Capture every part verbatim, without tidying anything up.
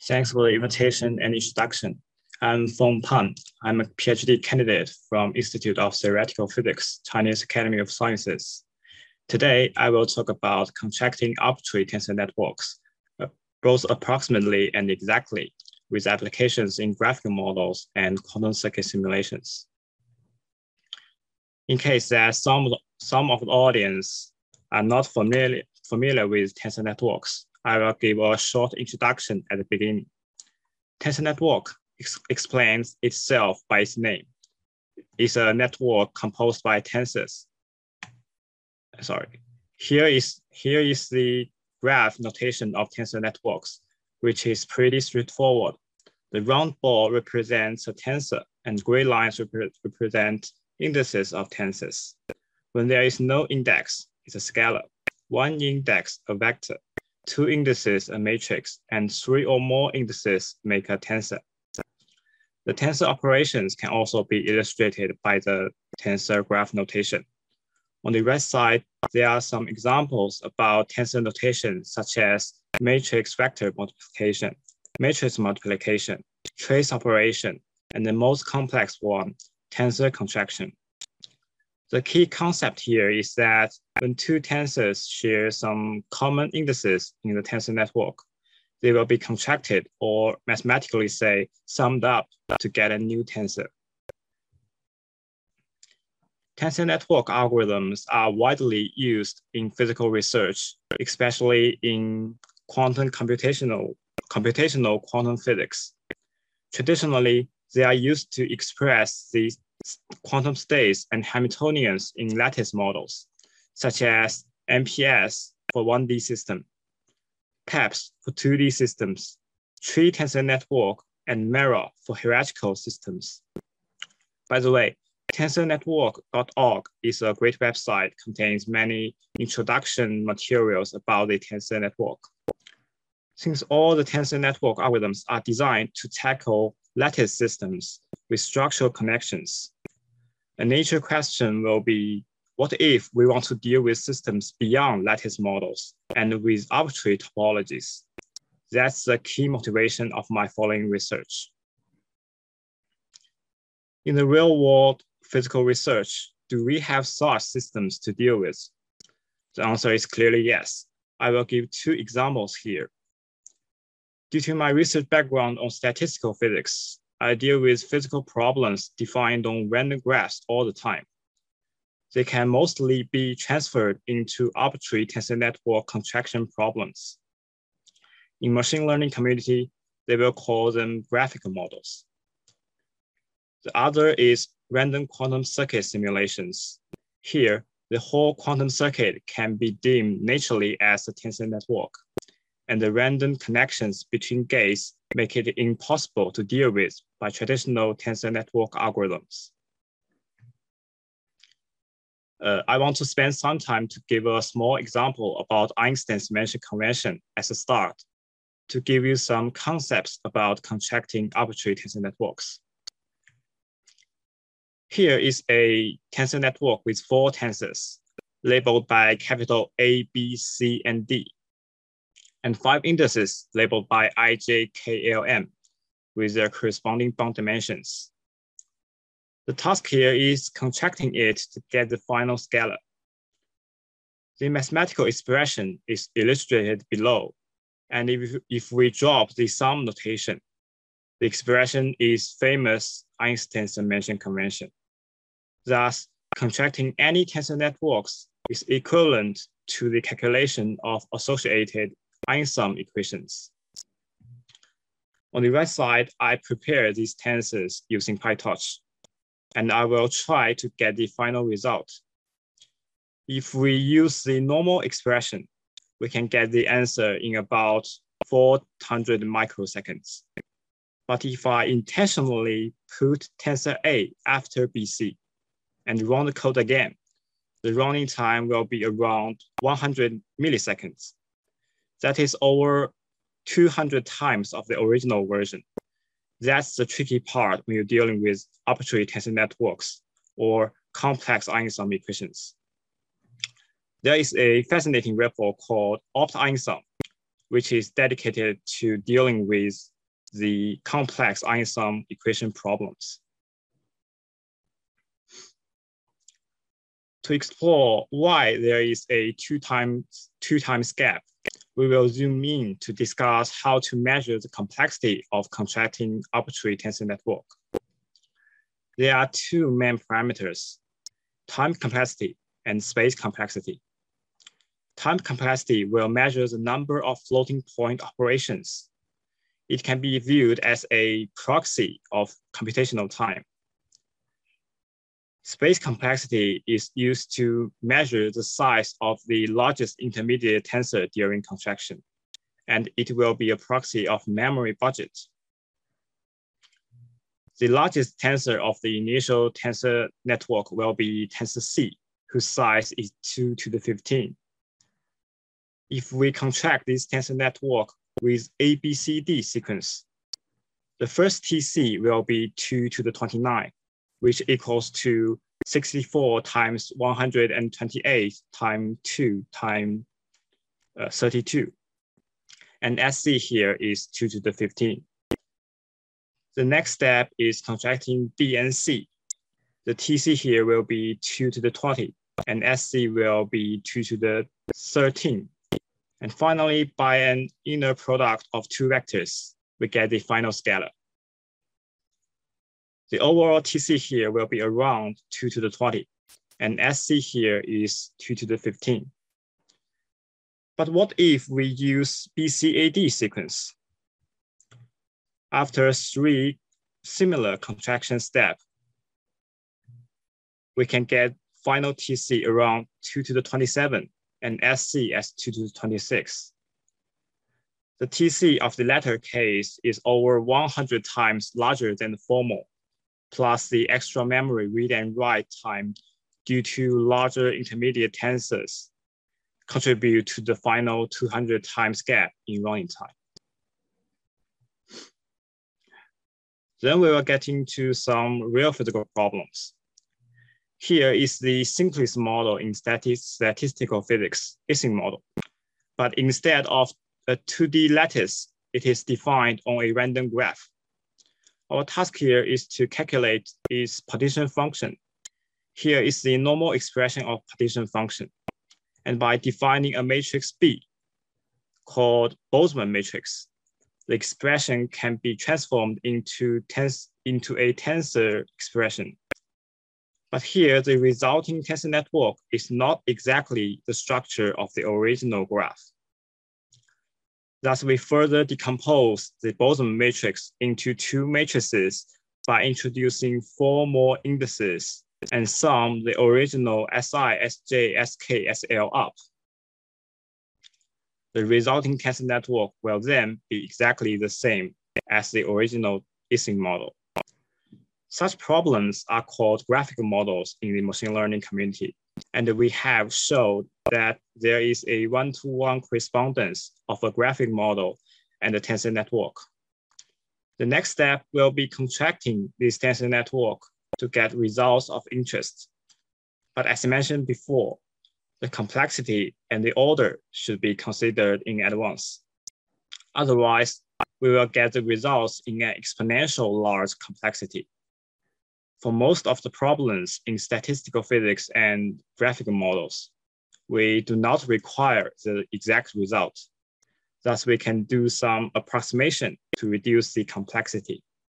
Thanks for the invitation and introduction. I'm Feng Pan. I'm a PhD candidate from Institute of Theoretical Physics, Chinese Academy of Sciences. Today, I will talk about contracting arbitrary tensor networks, uh, both approximately and exactly, with applications in graphical models and quantum circuit simulations. In case that some, some of the audience are not familiar, familiar with tensor networks, I will give a short introduction at the beginning. Tensor network ex explains itself by its name. It's a network composed by tensors. Sorry, here is, here is the graph notation of tensor networks, which is pretty straightforward. The round ball represents a tensor and gray lines rep represent indices of tensors. When there is no index, it's a scalar. One index, a vector. Two indices, a matrix, and three or more indices make a tensor. The tensor operations can also be illustrated by the tensor graph notation. On the right side, there are some examples about tensor notation, such as matrix vector multiplication, matrix multiplication, trace operation, and the most complex one, tensor contraction. The key concept here is that when two tensors share some common indices in the tensor network, they will be contracted or mathematically say summed up to get a new tensor. Tensor network algorithms are widely used in physical research, especially in quantum computational, computational quantum physics. Traditionally, they are used to express the quantum states and Hamiltonians in lattice models, such as M P S for one D system, P E P S for two D systems, tree tensor network, and Mera for hierarchical systems. By the way, tensor network dot org is a great website, contains many introduction materials about the tensor network. Since all the tensor network algorithms are designed to tackle lattice systems with structural connections, a nature question will be, what if we want to deal with systems beyond lattice models and with arbitrary topologies? That's the key motivation of my following research. In the real world physical research, do we have such systems to deal with? The answer is clearly yes. I will give two examples here. Due to my research background on statistical physics, I deal with physical problems defined on random graphs all the time. They can mostly be transferred into arbitrary tensor network contraction problems. In machine learning community, they will call them graphical models. The other is random quantum circuit simulations. Here, the whole quantum circuit can be deemed naturally as a tensor network, and the random connections between gates make it impossible to deal with by traditional tensor network algorithms. Uh, I want to spend some time to give a small example about Einstein's dimension convention as a start, to give you some concepts about contracting arbitrary tensor networks. Here is a tensor network with four tensors, labeled by capital A, B, C, and D, and five indices labeled by I, J, K, L, M, with their corresponding bound dimensions. The task here is contracting it to get the final scalar. The mathematical expression is illustrated below, and if, if we drop the sum notation, the expression is famous Einstein's dimension convention. Thus, contracting any tensor networks is equivalent to the calculation of associated Einsum equations. On the right side, I prepare these tensors using PyTorch, and I will try to get the final result. If we use the normal expression, we can get the answer in about four hundred microseconds. But if I intentionally put tensor A after B C and run the code again, the running time will be around one hundred milliseconds. That is over two hundred times of the original version. That's the tricky part when you're dealing with arbitrary tensor networks or complex Einsum equations. There is a fascinating report called Opt Einsum, which is dedicated to dealing with the complex ion sum equation problems. To explore why there is a two times, two times gap, we will zoom in to discuss how to measure the complexity of contracting arbitrary tensor network. There are two main parameters, time complexity and space complexity. Time complexity will measure the number of floating point operations. It can be viewed as a proxy of computational time. Space complexity is used to measure the size of the largest intermediate tensor during contraction, and it will be a proxy of memory budget. The largest tensor of the initial tensor network will be tensor C, whose size is two to the fifteen. If we contract this tensor network with A B C D sequence, the first T C will be two to the twenty-nine, which equals to sixty-four times one hundred twenty-eight times two times uh, thirty-two. And S C here is two to the fifteen. The next step is contracting B and C. The T C here will be two to the twenty, and S C will be two to the thirteen. And finally, by an inner product of two vectors, we get the final scalar. The overall T C here will be around two to the twenty, and S C here is two to the fifteen. But what if we use B C A D sequence? After three similar contraction steps, we can get final T C around two to the twenty-seven and S C as two to the twenty-six. The T C of the latter case is over one hundred times larger than the former, plus the extra memory read and write time due to larger intermediate tensors contribute to the final two hundred times gap in running time. Then we will get into some real physical problems. Here is the simplest model in statistical physics, Ising model. But instead of a two D lattice, it is defined on a random graph. Our task here is to calculate its partition function. Here is the normal expression of partition function. And by defining a matrix B called Boltzmann matrix, the expression can be transformed into, tens into a tensor expression. But here, the resulting tensor network is not exactly the structure of the original graph. Thus, we further decompose the Boltzmann matrix into two matrices by introducing four more indices and sum the original Si, Sj, Sk, Sl up. The resulting tensor network will then be exactly the same as the original Ising model. Such problems are called graphical models in the machine learning community, and we have showed that there is a one-to-one correspondence of a graphic model and a tensor network. The next step will be contracting this tensor network to get results of interest. But as I mentioned before, the complexity and the order should be considered in advance. Otherwise, we will get the results in an exponential large complexity. For most of the problems in statistical physics and graphical models, we do not require the exact result. Thus, we can do some approximation to reduce the complexity.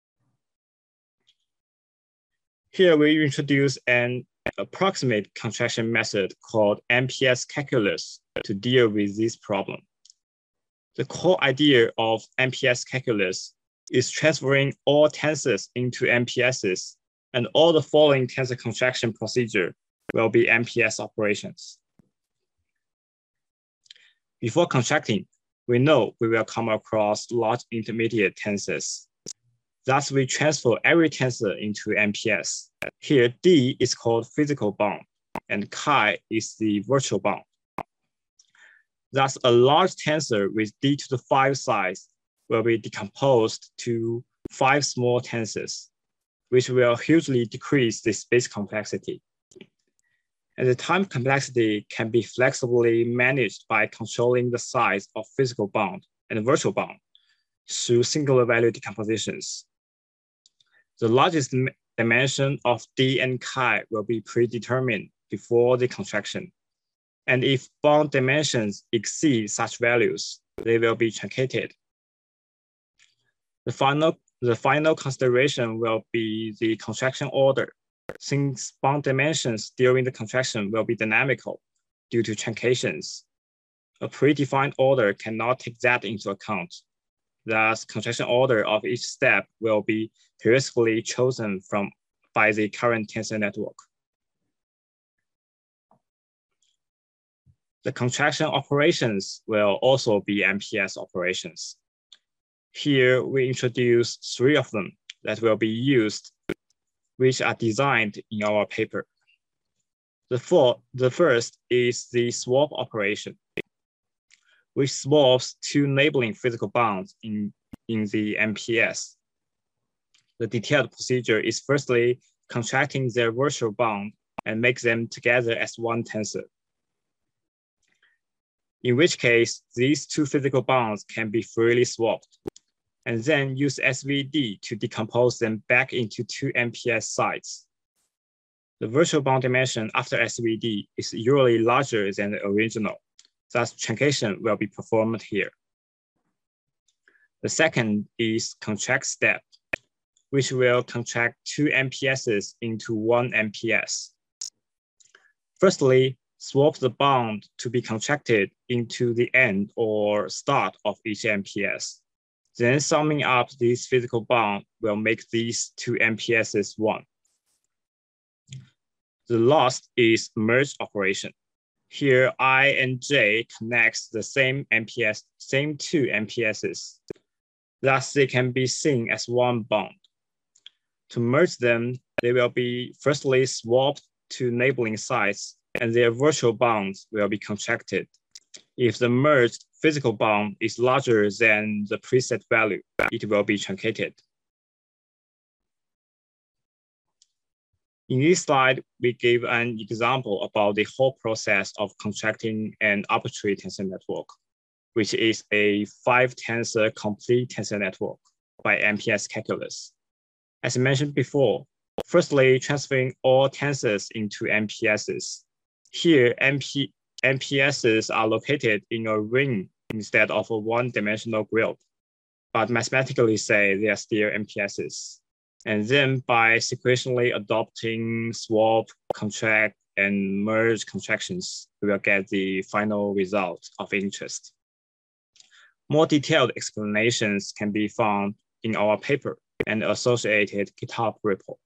Here, we introduce an approximate contraction method called M P S calculus to deal with this problem. The core idea of M P S calculus is transferring all tensors into M P Ss, and all the following tensor contraction procedure will be M P S operations. Before contracting, we know we will come across large intermediate tensors. Thus, we transfer every tensor into M P S. Here, D is called physical bound, and chi is the virtual bound. Thus, a large tensor with D to the five size will be decomposed to five small tensors, which will hugely decrease the space complexity. And the time complexity can be flexibly managed by controlling the size of physical bound and virtual bound through singular value decompositions. The largest dimension of D and chi will be predetermined before the contraction. And if bond dimensions exceed such values, they will be truncated. The final, the final consideration will be the contraction order, since bond dimensions during the contraction will be dynamical due to truncations. A predefined order cannot take that into account. Thus, contraction order of each step will be heuristically chosen from by the current tensor network. The contraction operations will also be M P S operations. Here, we introduce three of them that will be used, which are designed in our paper. The, four, the first is the swap operation, which swaps two neighboring physical bonds in, in the M P S. The detailed procedure is firstly contracting their virtual bond and make them together as one tensor. In which case, these two physical bonds can be freely swapped, and then use S V D to decompose them back into two M P S sites. The virtual bond dimension after S V D is usually larger than the original, thus truncation will be performed here. The second is contract step, which will contract two M P Ss into one M P S. Firstly, swap the bond to be contracted into the end or start of each M P S. Then summing up these physical bonds will make these two M P Ss one. The last is merge operation. Here, I and J connects the same M P S, same two M P Ss. Thus, they can be seen as one bond. To merge them, they will be firstly swapped to neighboring sites, and their virtual bonds will be contracted. If the merged physical bond is larger than the preset value, it will be truncated. In this slide, we give an example about the whole process of contracting an arbitrary tensor network, which is a five tensor complete tensor network by M P S calculus. As mentioned before, firstly, transferring all tensors into M P Ss. Here, M P, M P Ss are located in a ring instead of a one-dimensional group, but mathematically say they are still M P Ss. And then by sequentially adopting swap, contract, and merge contractions, we will get the final result of interest. More detailed explanations can be found in our paper and associated GitHub repo.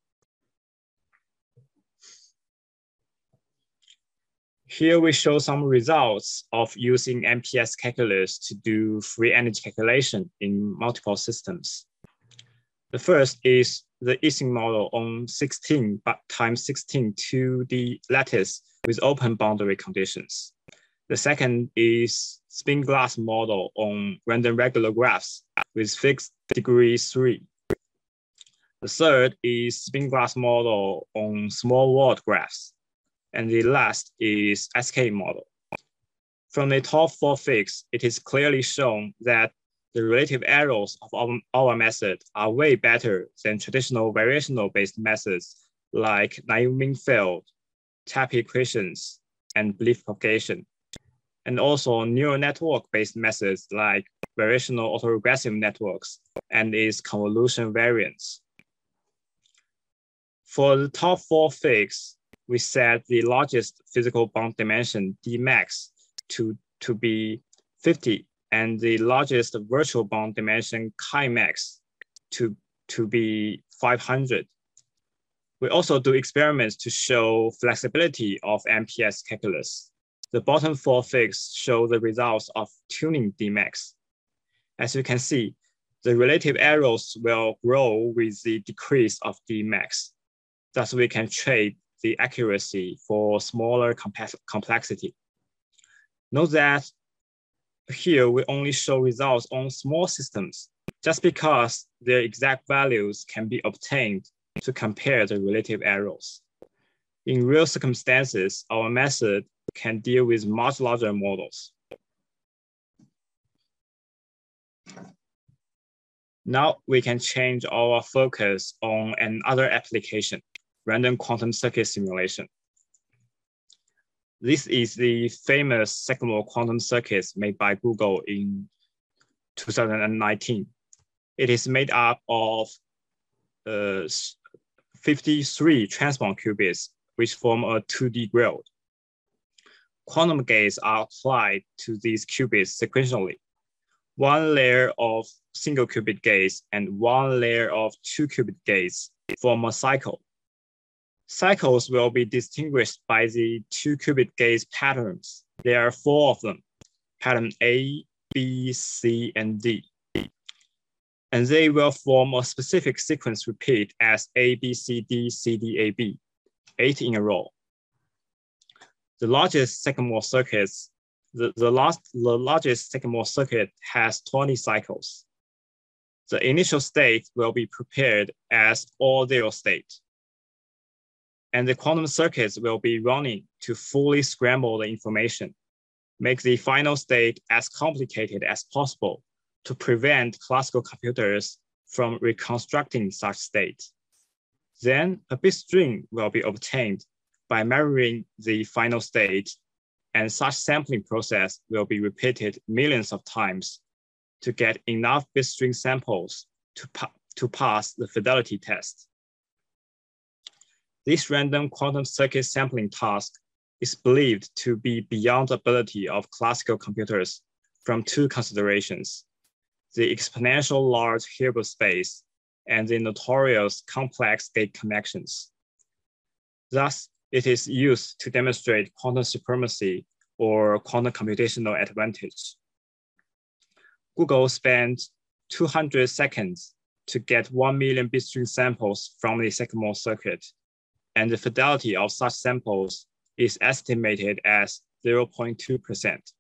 Here we show some results of using M P S calculus to do free energy calculation in multiple systems. The first is the Ising model on sixteen times sixteen two D lattice with open boundary conditions. The second is spin glass model on random regular graphs with fixed degree three. The third is spin glass model on small world graphs. And the last is S K model. From the top four figs, it is clearly shown that the relative errors of our, our method are way better than traditional variational-based methods like naive mean field, tap equations, and belief propagation. And also neural network-based methods like variational autoregressive networks and its convolution variants. For the top four figs, we set the largest physical bond dimension D max to, to be fifty and the largest virtual bond dimension chi max to, to be five hundred. We also do experiments to show flexibility of M P S calculus. The bottom four figs show the results of tuning D max. As you can see, the relative errors will grow with the decrease of D max. Thus, we can trade the accuracy for smaller complex complexity. Note that here we only show results on small systems, just because their exact values can be obtained to compare the relative errors. In real circumstances, our method can deal with much larger models. Now we can change our focus on another application, random quantum circuit simulation. This is the famous Sycamore quantum circuits made by Google in two thousand nineteen. It is made up of uh, fifty-three transform qubits, which form a two D grid. Quantum gates are applied to these qubits sequentially. One layer of single qubit gates and one layer of two qubit gates form a cycle. Cycles will be distinguished by the two qubit gates patterns. There are four of them, pattern A, B, C, and D. And they will form a specific sequence repeat as A, B, C, D, C, D, A, B, eight in a row. The largest Sycamore circuits, the, the, last, the largest Sycamore circuit has twenty cycles. The initial state will be prepared as all zero state. And the quantum circuits will be running to fully scramble the information, make the final state as complicated as possible to prevent classical computers from reconstructing such state. Then a bit string will be obtained by mirroring the final state, and such sampling process will be repeated millions of times to get enough bit string samples to, pa to pass the fidelity test. This random quantum circuit sampling task is believed to be beyond the ability of classical computers from two considerations: the exponential large Hilbert space and the notorious complex gate connections. Thus, it is used to demonstrate quantum supremacy or quantum computational advantage. Google spent two hundred seconds to get one million bit string samples from the Sycamore circuit, and the fidelity of such samples is estimated as zero point two percent.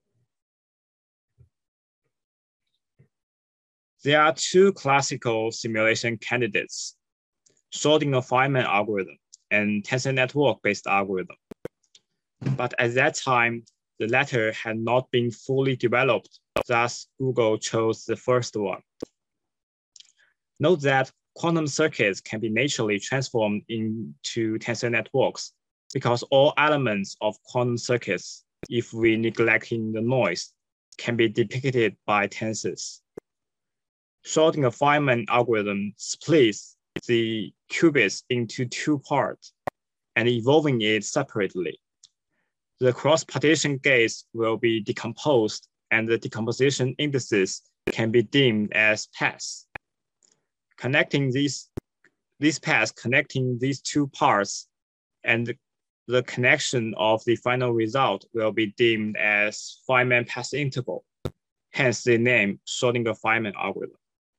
There are two classical simulation candidates, Schrödinger-Feynman algorithm and tensor network-based algorithm. But at that time, the latter had not been fully developed, thus Google chose the first one. Note that quantum circuits can be naturally transformed into tensor networks because all elements of quantum circuits, if we neglecting the noise, can be depicted by tensors. Schrödinger-Feynman algorithm splits the qubits into two parts and evolving it separately. The cross-partition gates will be decomposed and the decomposition indices can be deemed as paths. Connecting these, these paths connecting these two parts and the connection of the final result will be deemed as Feynman path integral, hence the name Schrödinger-Feynman algorithm.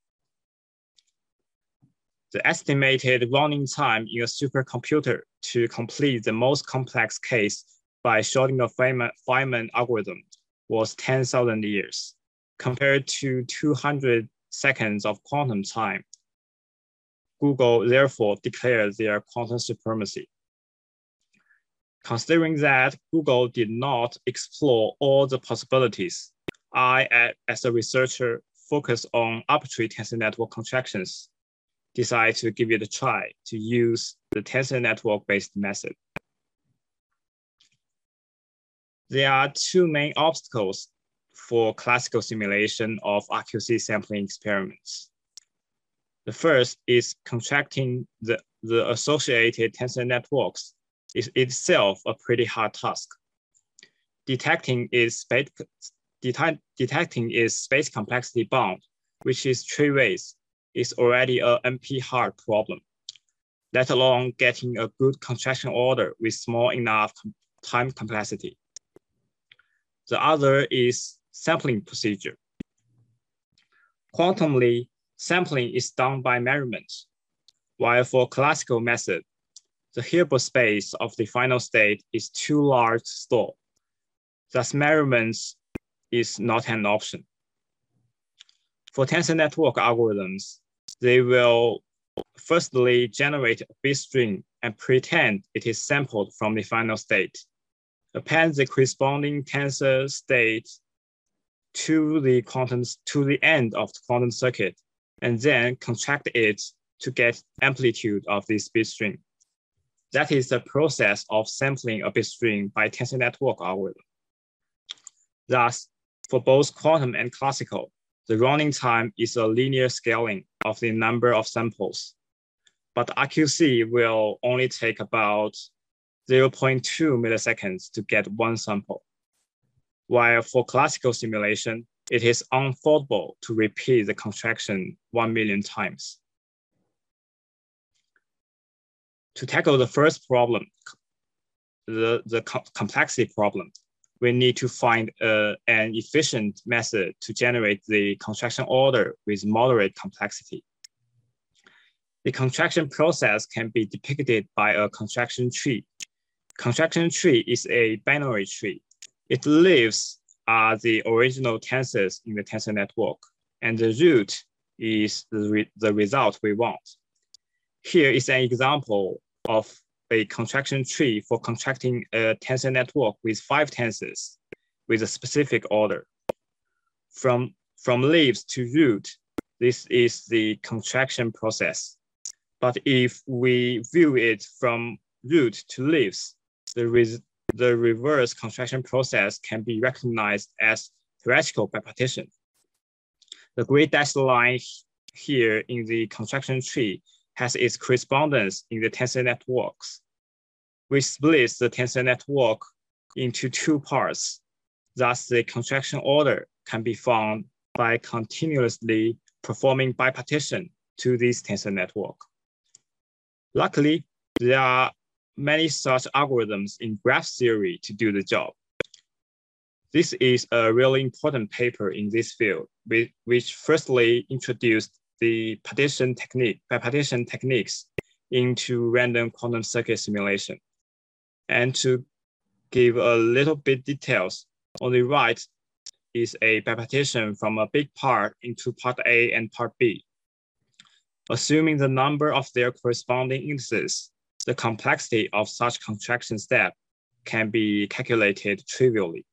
The estimated running time in a supercomputer to complete the most complex case by Schrödinger-Feynman algorithm was ten thousand years, compared to two hundred seconds of quantum time. Google therefore declared their quantum supremacy. Considering that Google did not explore all the possibilities, I, as a researcher, focus on arbitrary tensor network contractions, decide to give it a try to use the tensor network-based method. There are two main obstacles for classical simulation of R Q C sampling experiments. The first is contracting the, the associated tensor networks is itself a pretty hard task. Detecting its space, detect, detecting its space complexity bound, which is three ways, is already a N P hard problem, let alone getting a good contraction order with small enough time complexity. The other is sampling procedure. Quantumly, sampling is done by measurement, while for classical method, the Hilbert space of the final state is too large to store. Thus, measurements is not an option. For tensor network algorithms, they will firstly generate a bit string and pretend it is sampled from the final state, append the corresponding tensor state to the quantum to the end of the quantum circuit, and then contract it to get amplitude of this bit stream. That is the process of sampling a bit stream by tensor network algorithm. Thus, for both quantum and classical, the running time is a linear scaling of the number of samples, but R Q C will only take about zero point two milliseconds to get one sample. While for classical simulation, it is unaffordable to repeat the contraction one million times. To tackle the first problem, the, the co complexity problem, we need to find uh, an efficient method to generate the contraction order with moderate complexity. The contraction process can be depicted by a contraction tree. Contraction tree is a binary tree. Its leaves are the original tensors in the tensor network, and the root is the, re the result we want. Here is an example of a contraction tree for contracting a tensor network with five tensors with a specific order. From, from leaves to root, this is the contraction process. But if we view it from root to leaves, the, res the reverse contraction process can be recognized as theoretical bipartition. The gray dashed line here in the contraction tree has its correspondence in the tensor networks, which splits the tensor network into two parts. Thus, the contraction order can be found by continuously performing bipartition to this tensor network. Luckily, there are many such algorithms in graph theory to do the job. This is a really important paper in this field, which firstly introduced the partition technique, bipartition techniques into random quantum circuit simulation. And to give a little bit details, on the right is a bipartition from a big part into part A and part B. Assuming the number of their corresponding indices, the complexity of such contraction step can be calculated trivially.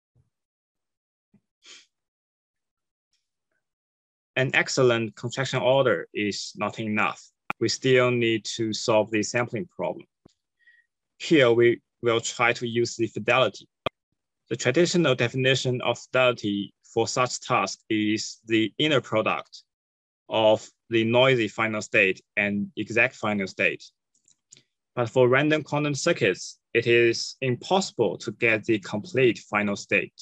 An excellent contraction order is not enough. We still need to solve the sampling problem. Here we will try to use the fidelity. The traditional definition of fidelity for such task is the inner product of the noisy final state and exact final state. But for random quantum circuits, it is impossible to get the complete final state.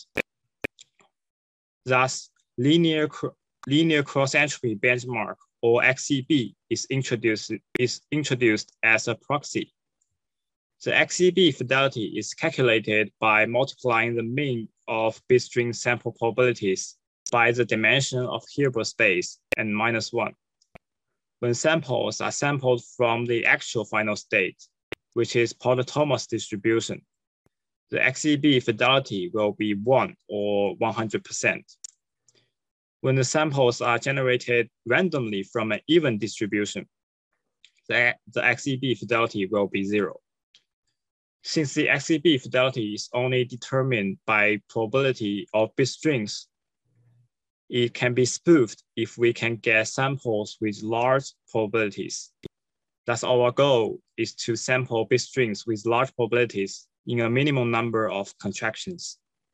Thus, linear, linear cross-entropy benchmark, or X C B, is introduced, is introduced as a proxy. The X C B fidelity is calculated by multiplying the mean of bit string sample probabilities by the dimension of Hilbert space and minus one. When samples are sampled from the actual final state, which is Porter-Thomas distribution, the X C B fidelity will be one or one hundred percent. When the samples are generated randomly from an even distribution, the, the X C B fidelity will be zero. Since the X C B fidelity is only determined by probability of bit strings, it can be spoofed if we can get samples with large probabilities. Thus, our goal is to sample bit strings with large probabilities in a minimum number of contractions.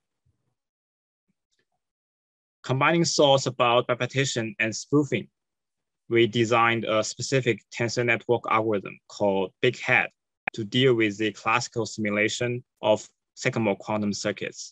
Combining thoughts about bipartition and spoofing, we designed a specific tensor network algorithm called BigHead to deal with the classical simulation of Sycamore quantum circuits.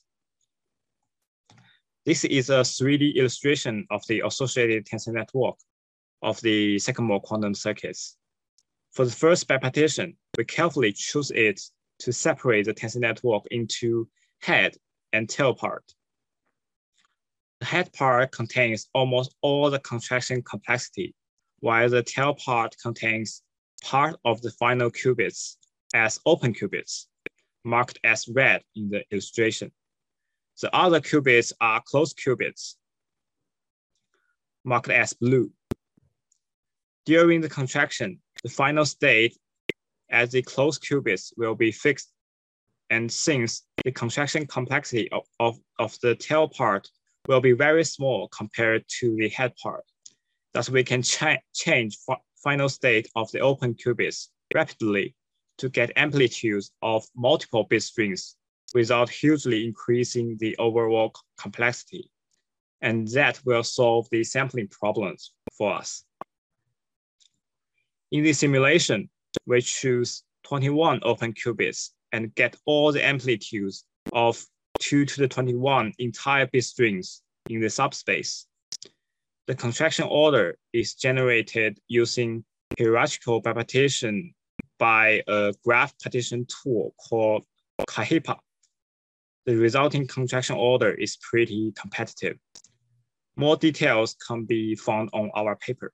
This is a three D illustration of the associated tensor network of the Sycamore quantum circuits. For the first bipartition, we carefully choose it to separate the tensor network into head and tail part. The head part contains almost all the contraction complexity, while the tail part contains part of the final qubits as open qubits, marked as red in the illustration. The other qubits are closed qubits, marked as blue. During the contraction, the final state as the closed qubits will be fixed. And since the contraction complexity of, of, of the tail part will be very small compared to the head part, Thus, we can ch change final state of the open qubits rapidly to get amplitudes of multiple bit strings without hugely increasing the overall complexity. And that will solve the sampling problems for us. In the simulation, we choose twenty-one open qubits and get all the amplitudes of two to the twenty-one entire bit strings in the subspace. The contraction order is generated using hierarchical bipartition by a graph partition tool called CAHIPA. The resulting contraction order is pretty competitive. More details can be found on our paper.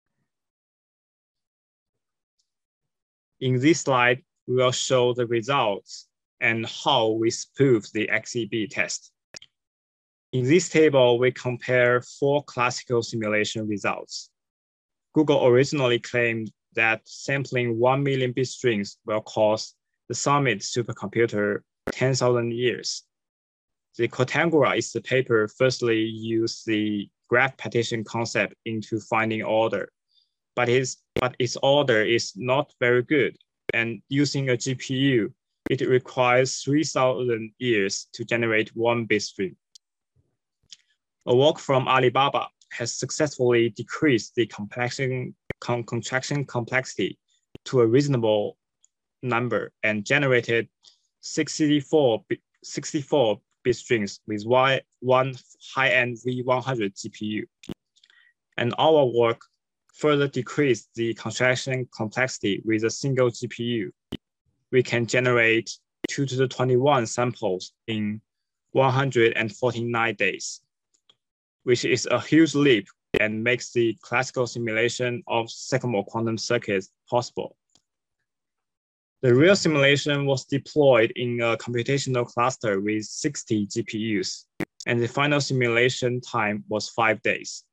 In this slide, we will show the results and how we spoof the X E B test. In this table, we compare four classical simulation results. Google originally claimed that sampling one million bit strings will cost the Summit supercomputer ten thousand years. The Cotangura is the paper firstly used the graph partition concept into finding order, but its, but its order is not very good. And using a G P U, it requires three thousand years to generate one bit string. A work from Alibaba has successfully decreased the complexity, con contraction complexity to a reasonable number and generated sixty-four bit strings with one high-end V one hundred G P U. And our work further decreased the contraction complexity with a single G P U. We can generate two to the twenty-one samples in one hundred forty-nine days, which is a huge leap and makes the classical simulation of second-mode quantum circuits possible. The real simulation was deployed in a computational cluster with sixty G P Us, and the final simulation time was five days.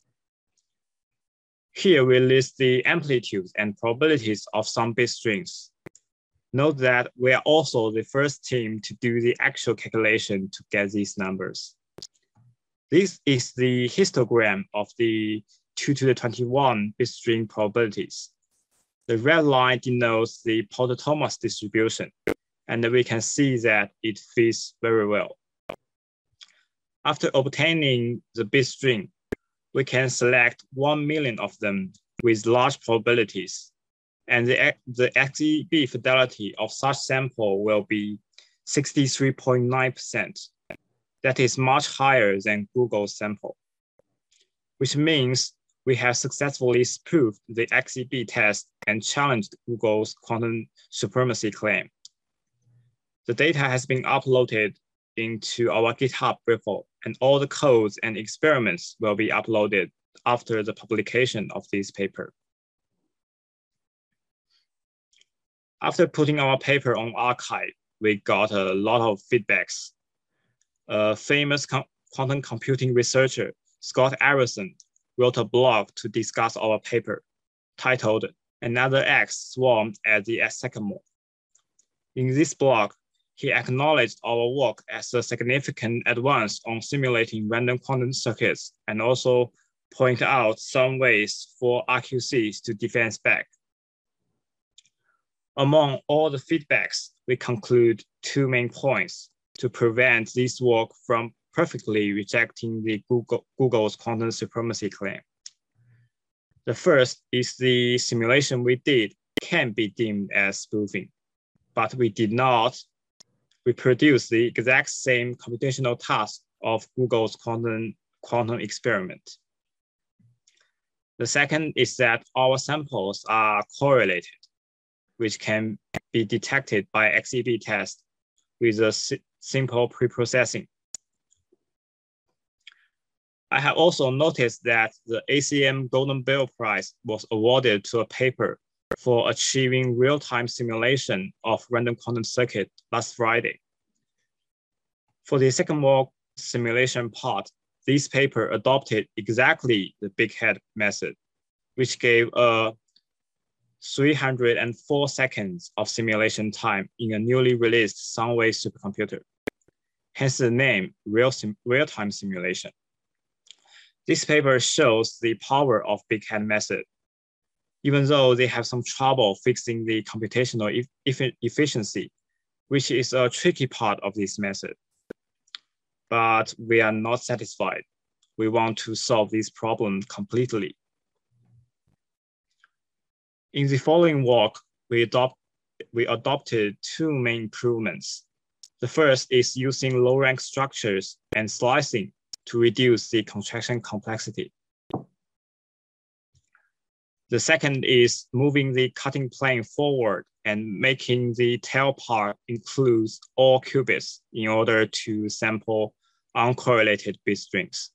Here we list the amplitudes and probabilities of some bit strings. Note that we are also the first team to do the actual calculation to get these numbers. This is the histogram of the two to the twenty-one bit string probabilities. The red line denotes the Porter-Thomas distribution, and we can see that it fits very well. After obtaining the bit string, we can select one million of them with large probabilities, and the, the X E B fidelity of such sample will be sixty-three point nine percent. That is much higher than Google's sample, which means we have successfully spoofed the X E B test and challenged Google's quantum supremacy claim. The data has been uploaded into our GitHub repo, and all the codes and experiments will be uploaded after the publication of this paper. After putting our paper on arXiv, we got a lot of feedbacks. A famous quantum computing researcher, Scott Arison, wrote a blog to discuss our paper, titled "Another X Swarmed at the Second-Mode." In this blog, he acknowledged our work as a significant advance on simulating random quantum circuits and also pointed out some ways for R Q Cs to defend back. Among all the feedbacks, we conclude two main points to prevent this work from perfectly rejecting the Google, Google's quantum supremacy claim. The first is the simulation we did can be deemed as spoofing, but we did not reproduce the exact same computational task of Google's quantum, quantum experiment. The second is that our samples are correlated, which can be detected by X E B test with a si simple preprocessing. I have also noticed that the A C M Golden Bell Prize was awarded to a paper for achieving real-time simulation of random quantum circuit last Friday. For the second-mode simulation part, this paper adopted exactly the big head method, which gave a three hundred four seconds of simulation time in a newly released Sunway supercomputer. Hence the name real sim real-time simulation. This paper shows the power of Big Hat method, even though they have some trouble fixing the computational e efficiency, which is a tricky part of this method. But we are not satisfied. We want to solve this problem completely. In the following work, we, adopt, we adopted two main improvements. The first is using low-rank structures and slicing to reduce the contraction complexity. The second is moving the cutting plane forward and making the tail part include all qubits in order to sample uncorrelated bit strings.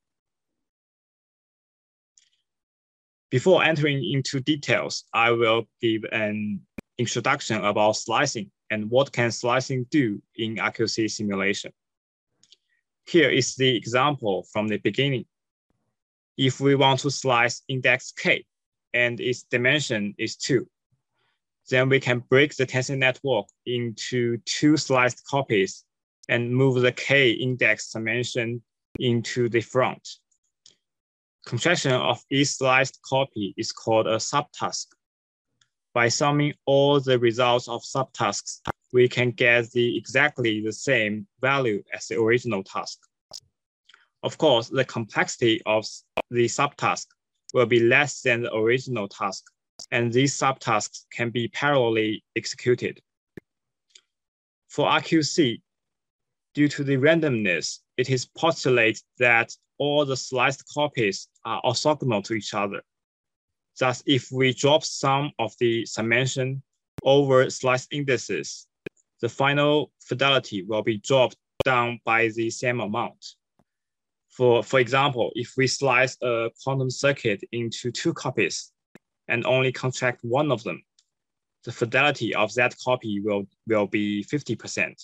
Before entering into details, I will give an introduction about slicing and what can slicing do in R Q C simulation. Here is the example from the beginning. If we want to slice index K and its dimension is two, then we can break the tensor network into two sliced copies and move the K index dimension into the front. Contraction of each sliced copy is called a subtask. By summing all the results of subtasks, we can get the exactly the same value as the original task. Of course, the complexity of the subtask will be less than the original task, and these subtasks can be parallelly executed. For R Q C, due to the randomness, it is postulated that all the sliced copies are orthogonal to each other. Thus, if we drop some of the summation over sliced indices, the final fidelity will be dropped down by the same amount. For, for example, if we slice a quantum circuit into two copies and only contract one of them, the fidelity of that copy will, will be fifty percent.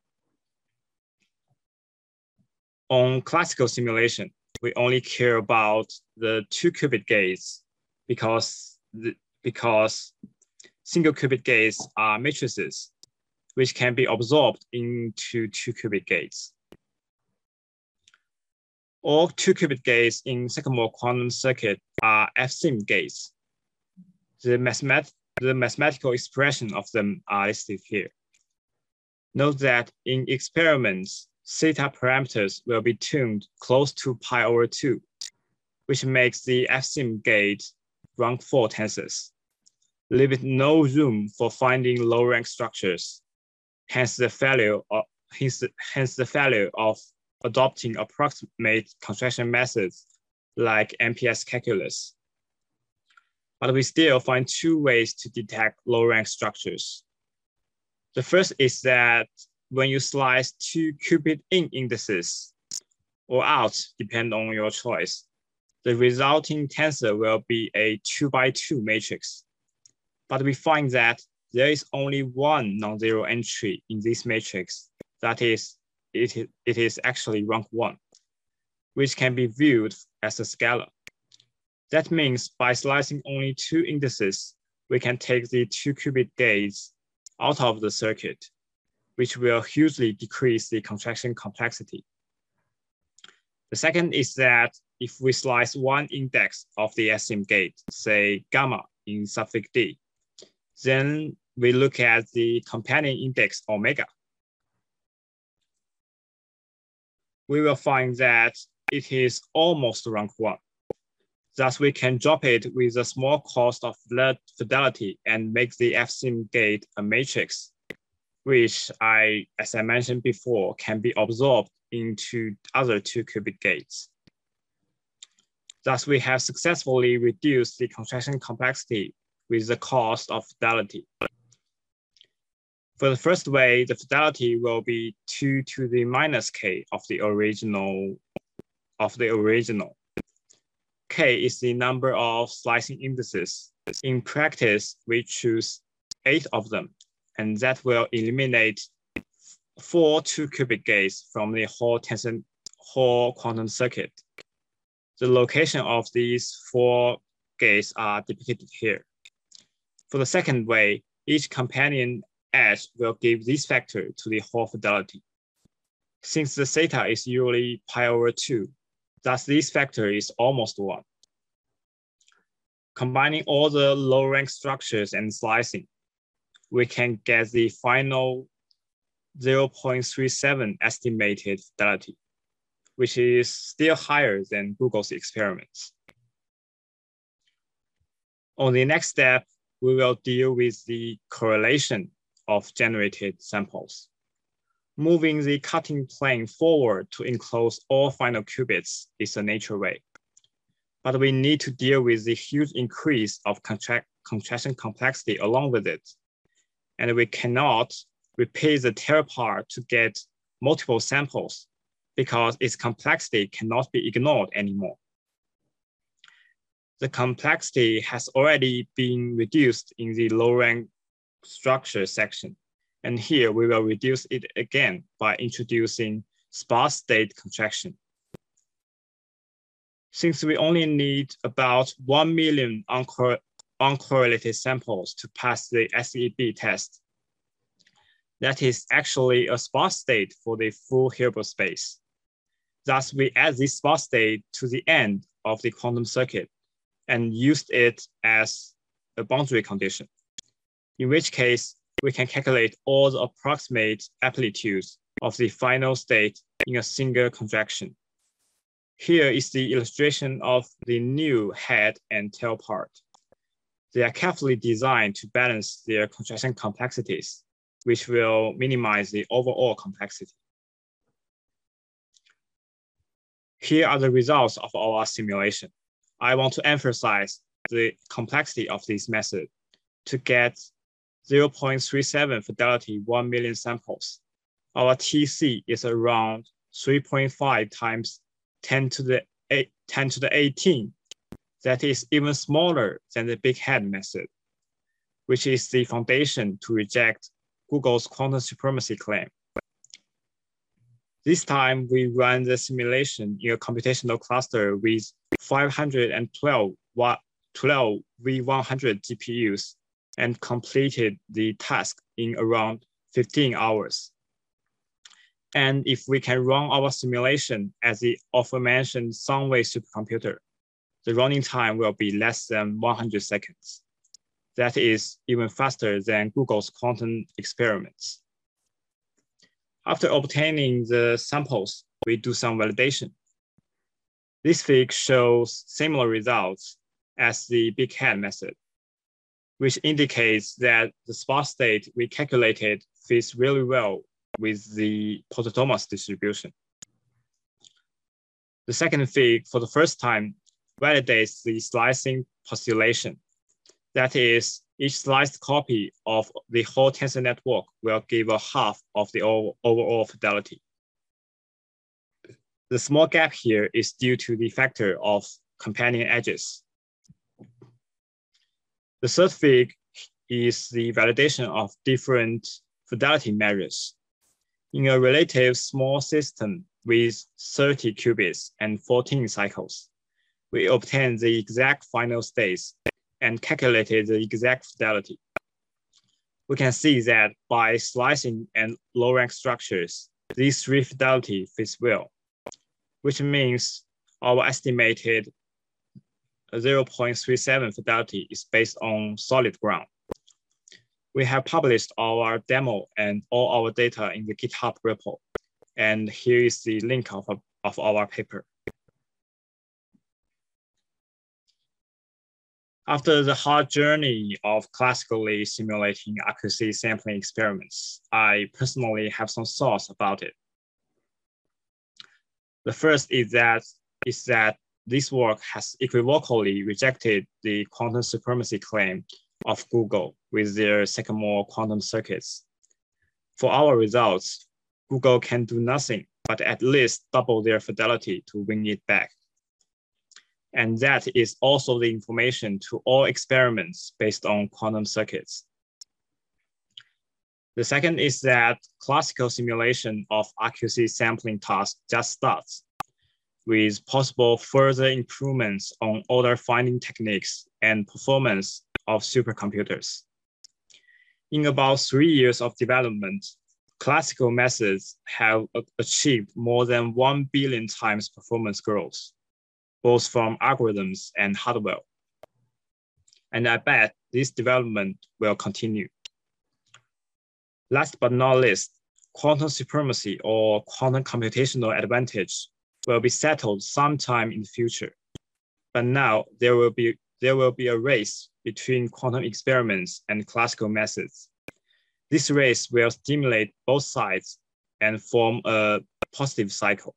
On classical simulation, we only care about the two qubit gates because, the, because single qubit gates are matrices, which can be absorbed into two qubit gates. All two qubit gates in Sycamore quantum circuit are F SIM gates. The, mathemat the mathematical expression of them are listed here. Note that in experiments, theta parameters will be tuned close to pi over two, which makes the F SIM gate rank four tensors, leaving no room for finding low rank structures. Hence the failure of, hence, hence the failure of adopting approximate contraction methods like M P S calculus. But we still find two ways to detect low rank structures. The first is that when you slice two qubit in indices or out, depend on your choice, the resulting tensor will be a two by two matrix. But we find that there is only one non-zero entry in this matrix. That is, it, it is actually rank one, which can be viewed as a scalar. That means by slicing only two indices, we can take the two qubit gates out of the circuit, which will hugely decrease the contraction complexity. The second is that if we slice one index of the S SIM gate, say gamma in suffix D, then we look at the companion index omega. We will find that it is almost rank one. Thus, we can drop it with a small cost of fidelity and make the F SIM gate a matrix, which I, as I mentioned before, can be absorbed into other two qubit gates. Thus, we have successfully reduced the contraction complexity with the cost of fidelity. For the first way, the fidelity will be two to the minus k of the original. Of the original. K is the number of slicing indices. In practice, we choose eight of them, and that will eliminate four two qubit gates from the whole tensor whole quantum circuit. The location of these four gates are depicted here. For the second way, each companion edge will give this factor to the whole fidelity. Since the theta is usually pi over two, Thus, this factor is almost one. Combining all the low-rank structures and slicing, we can get the final zero point three seven estimated fidelity, which is still higher than Google's experiments. On the next step, we will deal with the correlation of generated samples. Moving the cutting plane forward to enclose all final qubits is a natural way. But we need to deal with the huge increase of contract, contraction complexity along with it. And we cannot repeat the tail part to get multiple samples because its complexity cannot be ignored anymore. The complexity has already been reduced in the low-rank structure section. And here we will reduce it again by introducing sparse state contraction. Since we only need about one million uncor uncorrelated samples to pass the S E B test, that is actually a sparse state for the full Hilbert space. Thus, we add this sparse state to the end of the quantum circuit and used it as a boundary condition, in which case we can calculate all the approximate amplitudes of the final state in a single contraction. Here is the illustration of the new head and tail part. They are carefully designed to balance their contraction complexities, which will minimize the overall complexity. Here are the results of our simulation. I want to emphasize the complexity of this method to get zero point three seven fidelity one million samples. Our T C is around three point five times ten to the eighteen. That is even smaller than the big head method, which is the foundation to reject Google's quantum supremacy claim. This time, we run the simulation in a computational cluster with five hundred twelve V one hundred G P Us and completed the task in around fifteen hours. And if we can run our simulation as the aforementioned Sunway supercomputer, the running time will be less than one hundred seconds. That is even faster than Google's quantum experiments. After obtaining the samples, we do some validation. This fig shows similar results as the big head method, which indicates that the sparse state we calculated fits really well with the Pottor-Thomas distribution. The second fig, for the first time, validates the slicing postulation. That is, each sliced copy of the whole tensor network will give a half of the overall fidelity. The small gap here is due to the factor of companion edges. The third fig is the validation of different fidelity measures. In a relative small system with thirty qubits and fourteen cycles, we obtain the exact final states and calculated the exact fidelity. We can see that by slicing and low-rank structures, these three fidelity fits well, which means our estimated zero point three seven fidelity is based on solid ground. We have published our demo and all our data in the GitHub repo. And here is the link of, of our paper. After the hard journey of classically simulating accuracy sampling experiments, I personally have some thoughts about it. The first is that, is that this work has equivocally rejected the quantum supremacy claim of Google with their Sycamore quantum circuits. For our results, Google can do nothing but at least double their fidelity to win it back. And that is also the information to all experiments based on quantum circuits. The second is that classical simulation of accuracy sampling task just starts, with possible further improvements on order finding techniques and performance of supercomputers. In about three years of development, classical methods have achieved more than one billion times performance growth, both from algorithms and hardware. And I bet this development will continue. Last but not least, quantum supremacy or quantum computational advantage will be settled sometime in the future. But now there will be, there will be a race between quantum experiments and classical methods. This race will stimulate both sides and form a positive cycle.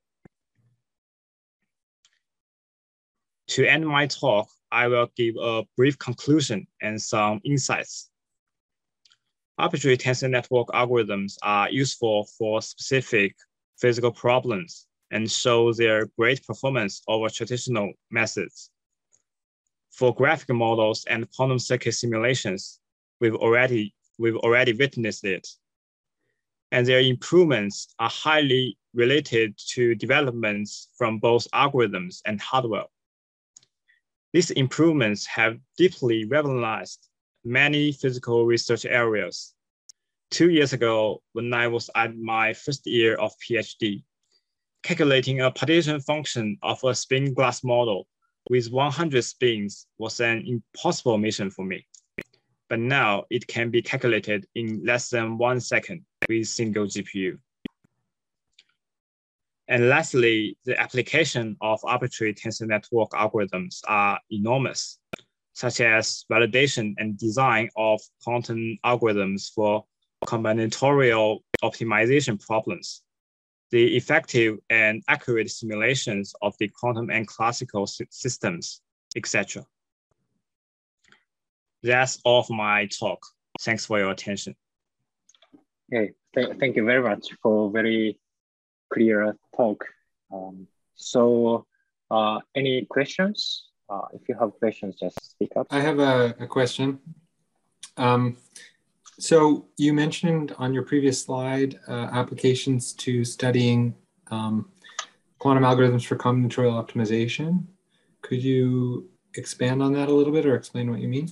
To end my talk, I will give a brief conclusion and some insights. Arbitrary tensor network algorithms are useful for specific physical problems and show their great performance over traditional methods. For graphical models and quantum circuit simulations, we've already, we've already witnessed it. And their improvements are highly related to developments from both algorithms and hardware. These improvements have deeply revolutionized many physical research areas. Two years ago, when I was at my first year of PhD, calculating a partition function of a spin glass model with one hundred spins was an impossible mission for me. But now it can be calculated in less than one second with single G P U. And lastly, the application of arbitrary tensor network algorithms are enormous, such as validation and design of quantum algorithms for combinatorial optimization problems, the effective and accurate simulations of the quantum and classical systems, et cetera. That's all for my talk. Thanks for your attention. Okay, th thank you very much for very clear talk. Um, so, uh, any questions? Uh, if you have questions, just speak up. I have a, a question. Um, so you mentioned on your previous slide uh, applications to studying um, quantum algorithms for combinatorial optimization. Could you expand on that a little bit or explain what you mean?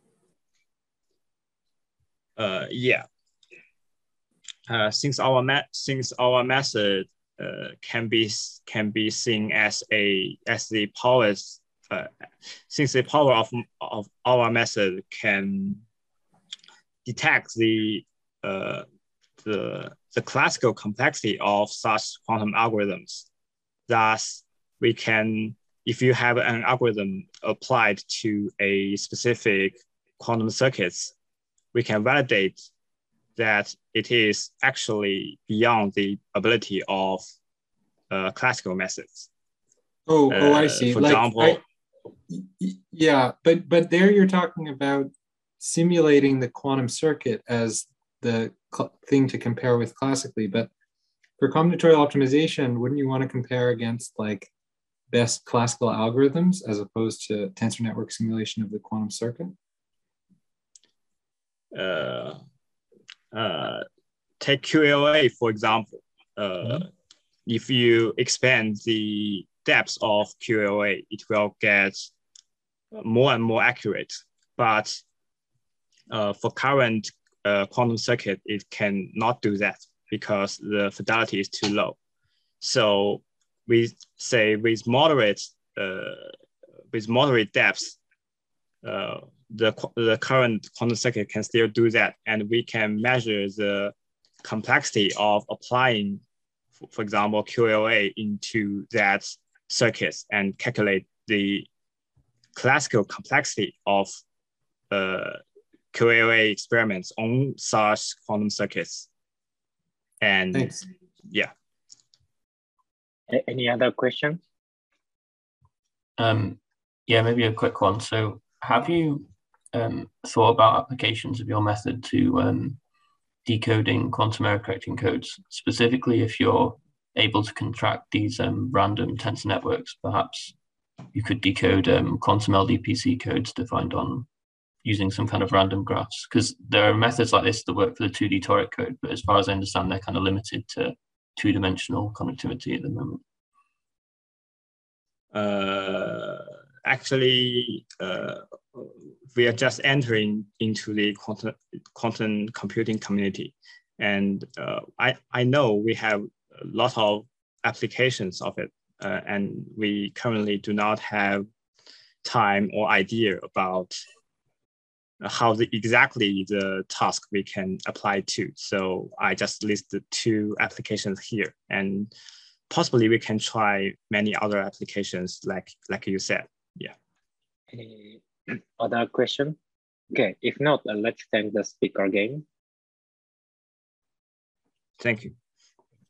Uh, yeah. Uh, since our met since our method uh, can be can be seen as a as the powers uh, since the power of of our method can detect the uh, the the classical complexity of such quantum algorithms. Thus, we can, if you have an algorithm applied to a specific quantum circuits, we can validate that it is actually beyond the ability of uh, classical methods. Oh, uh, oh, I see. For like, example, I, yeah, but but there you're talking about simulating the quantum circuit as the thing to compare with classically. But for combinatorial optimization, wouldn't you want to compare against like best classical algorithms as opposed to tensor network simulation of the quantum circuit? Uh, uh, take Q L A, for example. Uh, mm-hmm. If you expand the depth of Q L A, it will get more and more accurate. But uh, for current uh, quantum circuit, it cannot do that because the fidelity is too low. So we say with moderate, uh, with moderate depth, uh, the, the current quantum circuit can still do that. And we can measure the complexity of applying, for, for example, Q L A into that circuit and calculate the classical complexity of uh, Q L A experiments on such quantum circuits. And Thanks. Yeah. Any other questions? Um, yeah, maybe a quick one. So have you um, thought about applications of your method to um, decoding quantum error correcting codes, specifically if you're able to contract these um, random tensor networks? Perhaps you could decode um, quantum L D P C codes defined on using some kind of random graphs, because there are methods like this that work for the two D toric code, but as far as I understand, they're kind of limited to two-dimensional connectivity at the moment. Uh, actually, uh, we are just entering into the quantum, quantum computing community. And uh, I, I know we have a lot of applications of it, uh, and we currently do not have time or idea about how the, exactly the task we can apply to. So I just listed two applications here, and possibly we can try many other applications like, like you said, yeah. Any other question? Okay, if not, uh, let's thank the speaker again. Thank you.